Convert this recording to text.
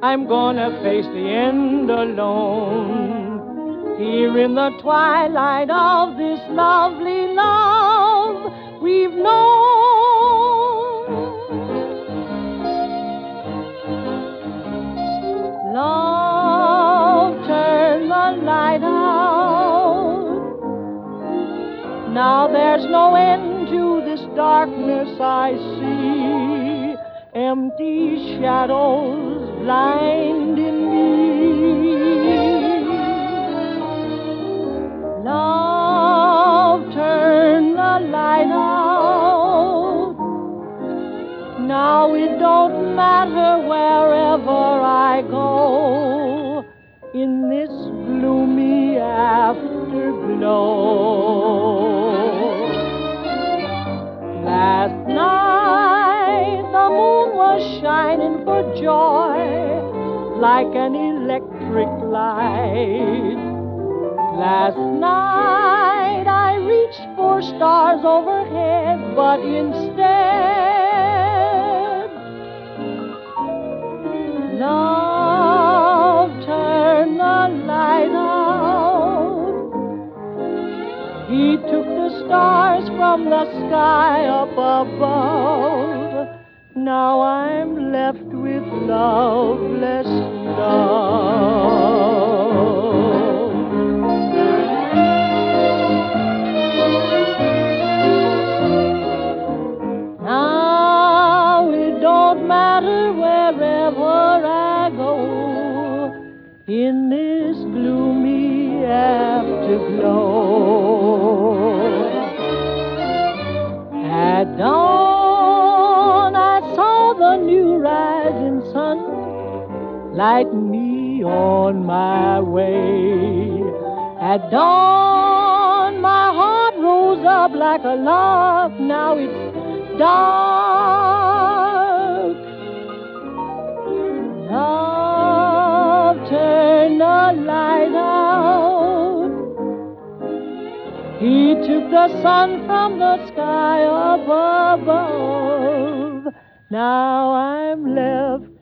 I'm gonna face the end alone. Here in the twilight of this lovely love we've known. Love, turn the light out. Now there's no end to this darkness I see. Empty shadows blinding me. Love, turn the light out. Now it don't matter wherever I go in this gloomy afterglow. Last night the moon was shining for joy like an electric light. Last night I reached for stars overhead, but instead, love, turn the light out. He took the stars from the sky up above. Now I'm left with loveless love. Now it don't matter wherever I go in this gloomy afterglow. At dawn I saw the new rising sun light me on my way. At dawn my heart rose up like a lark. Now it's dark. Love, turn the light out. He took the sun from the sky up above. Now I'm left